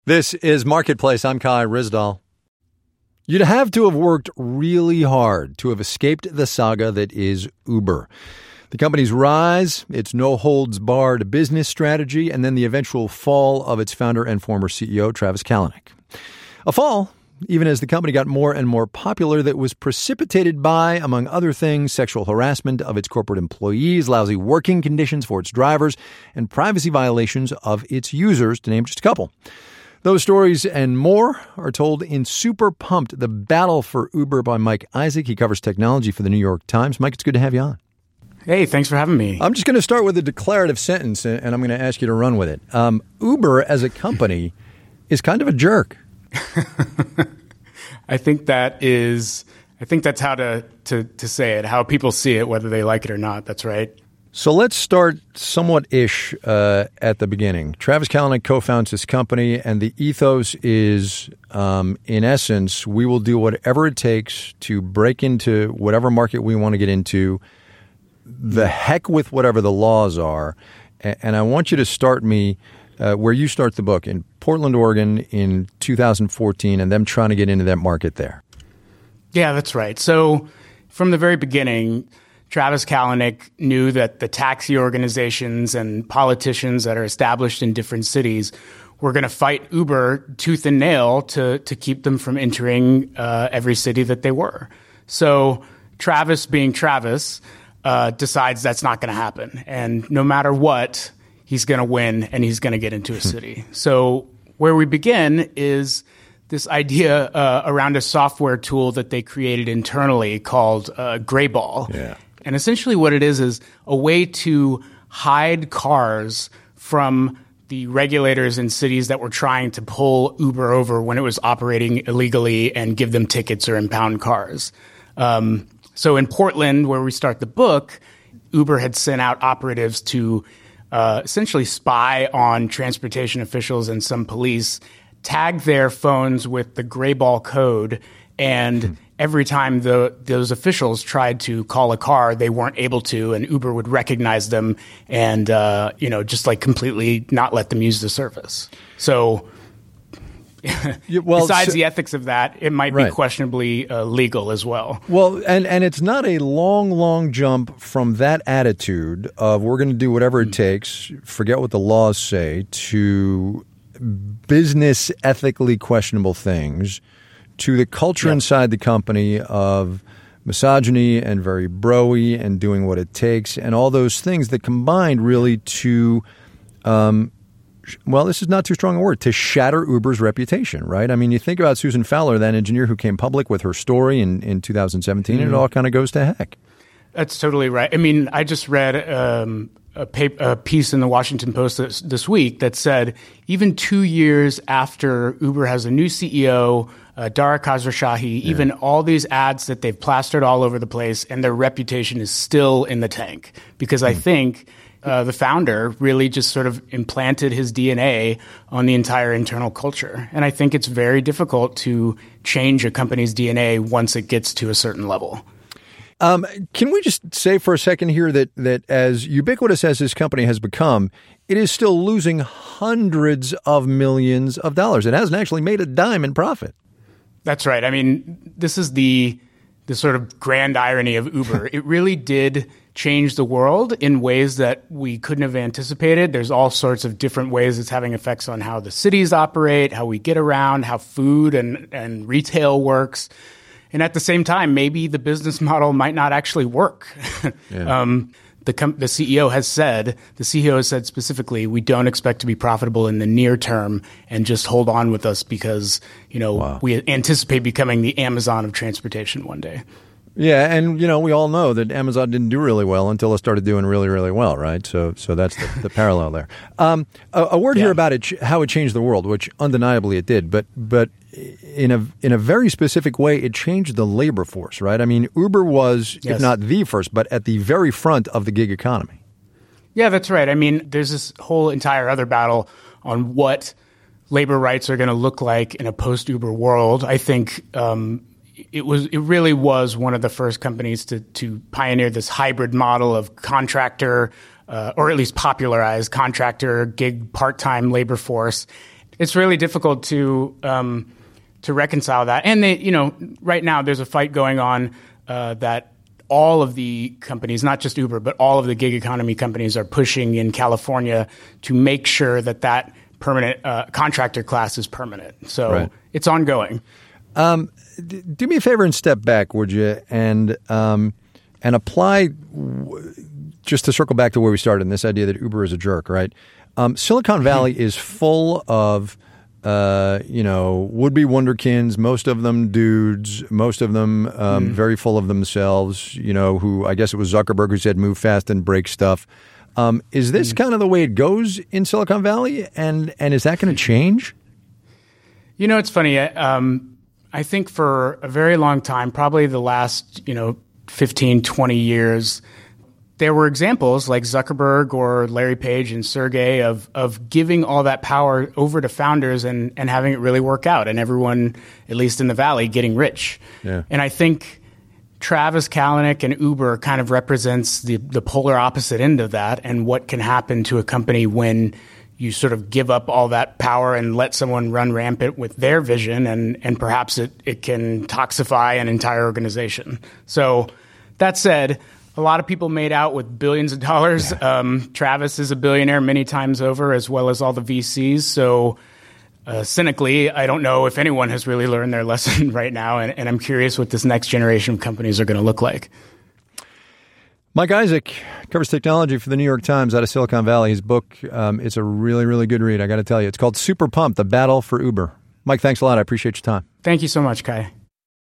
This is Marketplace. I'm Kai Ryssdal. You'd have to have worked really hard to have escaped the saga that is Uber. The company's rise, its no-holds-barred business strategy, and then the eventual fall of its founder and former CEO, Travis Kalanick. A fall, even as the company got more and more popular, that was precipitated by, among other things, sexual harassment of its corporate employees, lousy working conditions for its drivers, and privacy violations of its users, to name just a couple. Those stories and more are told in Super Pumped, The Battle for Uber by Mike Isaac. He covers technology for the New York Times. Mike, it's good to have you on. Hey, thanks for having me. I'm just going to start with a declarative sentence, and I'm going to ask you to run with it. Uber as a company is kind of a jerk. I think that's how to say it, how people see it, whether they like it or not. That's right. So let's start somewhat-ish at the beginning. Travis Kalanick co-founds this company, and the ethos is, in essence, we will do whatever it takes to break into whatever market we want to get into, the heck with whatever the laws are. And I want you to start me where you start the book, in Portland, Oregon, in 2014, and them trying to get into that market there. Yeah, that's right. So from the very beginning, Travis Kalanick knew that the taxi organizations and politicians that are established in different cities were going to fight Uber tooth and nail to keep them from entering every city that they were. So Travis, being Travis, decides that's not going to happen. And no matter what, he's going to win and he's going to get into a city. So where we begin is this idea around a software tool that they created internally called Greyball. Yeah. And essentially what it is a way to hide cars from the regulators in cities that were trying to pull Uber over when it was operating illegally and give them tickets or impound cars. So in Portland, where we start the book, Uber had sent out operatives to essentially spy on transportation officials and some police, tag their phones with the Greyball code, and every time those officials tried to call a car, they weren't able to, and Uber would recognize them and just like completely not let them use the service. So besides the ethics of that, it might be questionably legal as well. Well, and it's not a long jump from that attitude of we're going to do whatever it takes, forget what the laws say, to business ethically questionable things, to the culture inside the company of misogyny and very bro-y and doing what it takes and all those things that combined really to, this is not too strong a word, to shatter Uber's reputation, right? I mean, you think about Susan Fowler, that engineer who came public with her story in 2017, and it all kind of goes to heck. That's totally right. I mean, I just read a piece in the Washington Post this week that said even 2 years after Uber has a new CEO, Dara Khosrowshahi, even all these ads that they've plastered all over the place, and their reputation is still in the tank. Because I think the founder really just sort of implanted his DNA on the entire internal culture. And I think it's very difficult to change a company's DNA once it gets to a certain level. Can we just say for a second here that as ubiquitous as this company has become, it is still losing hundreds of millions of dollars. It hasn't actually made a dime in profit. That's right. I mean, this is the sort of grand irony of Uber. It really did change the world in ways that we couldn't have anticipated. There's all sorts of different ways it's having effects on how the cities operate, how we get around, how food and retail works. And at the same time, maybe the business model might not actually work. The CEO has said specifically, we don't expect to be profitable in the near term, and just hold on with us because, we anticipate becoming the Amazon of transportation one day. Yeah, and we all know that Amazon didn't do really well until it started doing really, really well, right? So that's the parallel there. A word here about how it changed the world, which undeniably it did, but in a very specific way, it changed the labor force, right? I mean, Uber was, if not the first, but at the very front of the gig economy. Yeah, that's right. I mean, there's this whole entire other battle on what labor rights are going to look like in a post-Uber world. I think it really was one of the first companies to pioneer this hybrid model of contractor, or at least popularized contractor, gig, part-time labor force. it's really difficult to reconcile that. And right now there's a fight going on that all of the companies, not just Uber, but all of the gig economy companies are pushing in California to make sure that permanent contractor class is permanent. So It's ongoing. Do me a favor and step back, would you? And apply, just to circle back to where we started, in this idea that Uber is a jerk, right? Silicon Valley is full of, would-be wonderkins, most of them dudes, most of them very full of themselves, who I guess it was Zuckerberg who said move fast and break stuff. Is this kind of the way it goes in Silicon Valley? And is that going to change? It's funny. I think for a very long time, probably the last, 15, 20 years, there were examples like Zuckerberg or Larry Page and Sergey of giving all that power over to founders and having it really work out, and everyone, at least in the Valley, getting rich. Yeah. And I think Travis Kalanick and Uber kind of represents the polar opposite end of that, and what can happen to a company when you sort of give up all that power and let someone run rampant with their vision, and perhaps it can toxify an entire organization. So that said, a lot of people made out with billions of dollars. Travis is a billionaire many times over, as well as all the VCs. So cynically, I don't know if anyone has really learned their lesson right now, and I'm curious what this next generation of companies are going to look like. Mike Isaac covers technology for the New York Times out of Silicon Valley. His book, it's a really, really good read, I got to tell you. It's called Super Pumped, The Battle for Uber. Mike, thanks a lot. I appreciate your time. Thank you so much, Kai.